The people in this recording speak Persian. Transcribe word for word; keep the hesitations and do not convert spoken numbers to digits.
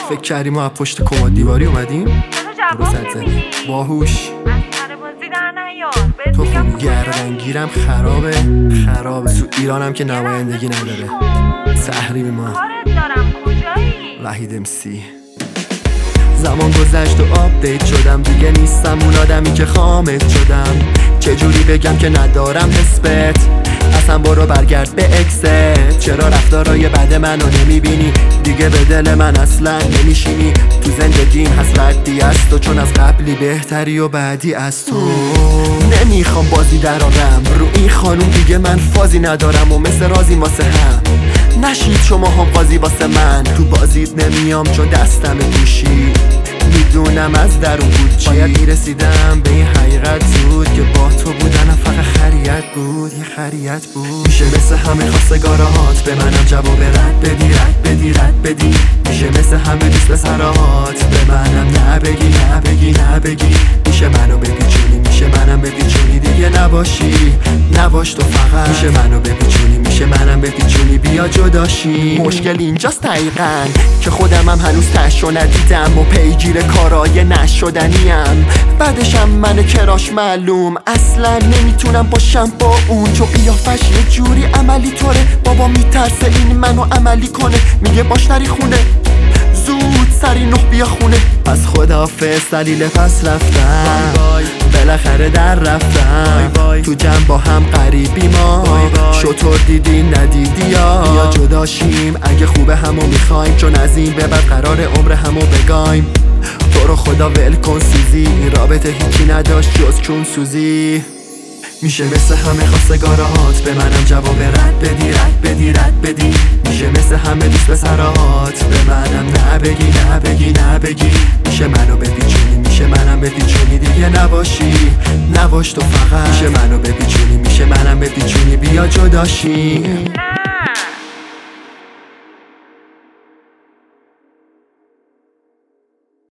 فکر کردیم ما پشت کمد دیواری اومدیم؟ چرا جواب نمیدی؟ باهوش از سر بازی در نیار. تو خوب گردنگیرم خرابه خرابه تو ایرانم که نمایندگی نداره. تحریم ما کارت دارم کجایی؟ وحید امسی. زمان گذشت و آپدیت شدم، دیگه نیستم اون آدمی که خامت شدم. چجوری بگم که ندارم حسبت؟ اصلا برو برگرد به اکست. چرا رفتارای بد منو نمیبینی؟ دیگه به دل من اصلا نمیشینی. تو زندگیم هست ردی از تو، چون از قبلی بهتری و بعدی از تو. نمیخوام بازی درارم رو این خانوم، دیگه من فازی ندارم و مثل رازی واسه هم نشید شما هم قاضی واسه من. تو بازیت نمیام چون دستم گوشی، میدونم از درون بود چی. باید میرسیدم به این حقیقت زود که با تو بودنم فقط خریت بود، یه خریت بود. میشه مثل همه خواستگارات به منم جواب رد بدی رد بدی رد بدی. میشه مثل همه دوست پسرات به منم نه بگی نه بگی نه بگی. میشه منو بپیچونی میشه منم بپیچونی، دیگه نباشی نباش تو فقط. میشه منو بپیچونی میشه منم بپیچونی، بیا جداشی. مشکل اینجاست دقیقاً که خودم هم هنوز تشو ندیدم و پیگیر کارای نشدنیم. بعدشم من کراش معلوم اصلا نمیتونم باشم با اون، چون قیافش یه جوری عملی طوره. بابا میترسه این منو عملی کنه، میگه باش نری خونه زود سری نه بیا خونه. پس خداحافظ دلیل پس رفتم، بالاخره در رفتم. تو جمع با هم قریبی ما، شطور دیدی ندیدی یا بیا جداشیم اگه خوبه همو میخوایم، چون از این به بعد قرار عمر همو بگایم. تو رو خدا ول کن سوزی، این رابطه هیچی نداشت جز چون سوزی. میشه مثل همه خواستگارات به منم جواب رد بدی رد بدی رد بدی. میشه مثل همه دوست پسرات به منم نه بگی نه بگی نه بگی. میشه منو بپیچونی میشه منم بپیچونی، دیگه نباشی نباش تو فقط. میشه منو بپیچونی میشه منم بپیچونی، بیا جداشی.